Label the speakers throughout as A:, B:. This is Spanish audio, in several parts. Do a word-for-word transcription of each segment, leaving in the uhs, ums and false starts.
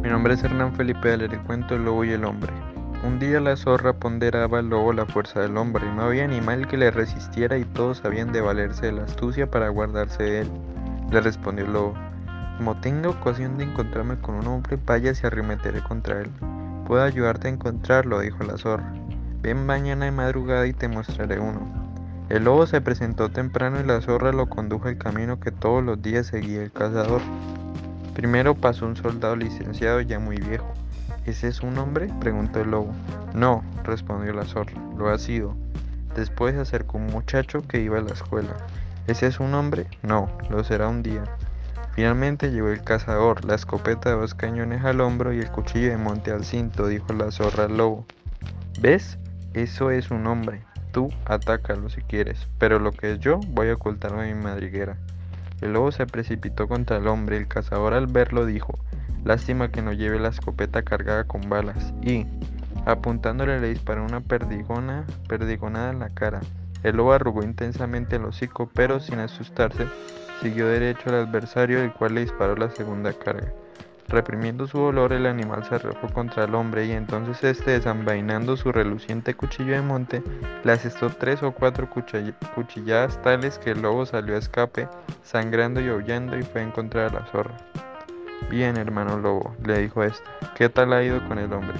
A: nombre es Hernán Felipe del el cuento El lobo y el hombre. Un día la zorra ponderaba al lobo la fuerza del hombre, y no había animal que le resistiera y todos habían de valerse de la astucia para guardarse de él. Le respondió el lobo: como tenga ocasión de encontrarme con un hombre, vaya y arremeteré contra él. Puedo ayudarte a encontrarlo, dijo la zorra. Ven mañana de madrugada y te mostraré uno. El lobo se presentó temprano y la zorra lo condujo al camino que todos los días seguía el cazador. Primero pasó un soldado licenciado ya muy viejo. ¿Ese es un hombre?, preguntó el lobo. No, respondió la zorra, lo ha sido. Después se acercó un muchacho que iba a la escuela. ¿Ese es un hombre? No, lo será un día. Finalmente llegó el cazador, la escopeta de dos cañones al hombro y el cuchillo de monte al cinto, dijo la zorra al lobo. ¿Ves? Eso es un hombre. Tú atácalo si quieres, pero lo que es yo, voy a ocultarme en mi madriguera. El lobo se precipitó contra el hombre y el cazador al verlo dijo: lástima que no lleve la escopeta cargada con balas, y, apuntándole, le disparó una perdigona, perdigonada en la cara. El lobo arrugó intensamente el hocico, pero sin asustarse, siguió derecho al adversario, el cual le disparó la segunda carga. Reprimiendo su dolor, el animal se arrojó contra el hombre, y entonces éste, desenvainando su reluciente cuchillo de monte, le asestó tres o cuatro cuchill- cuchilladas tales que el lobo salió a escape, sangrando y aullando, y fue a encontrar a la zorra. Bien, hermano lobo, le dijo éste, ¿qué tal ha ido con el hombre?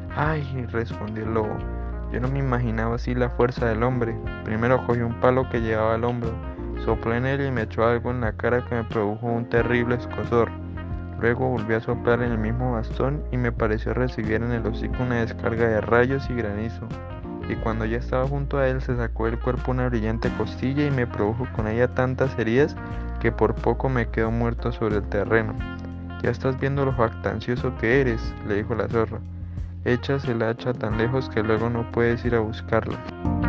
A: Ay, respondió el lobo, yo no me imaginaba así la fuerza del hombre. Primero cogió un palo que llevaba al hombro, sopló en él y me echó algo en la cara que me produjo un terrible escozor. Luego volvió a soplar en el mismo bastón y me pareció recibir en el hocico una descarga de rayos y granizo. Y cuando ya estaba junto a él, se sacó del cuerpo una brillante costilla y me produjo con ella tantas heridas que por poco me quedo muerto sobre el terreno. Ya estás viendo lo jactancioso que eres, le dijo la zorra. Echas el hacha tan lejos que luego no puedes ir a buscarla.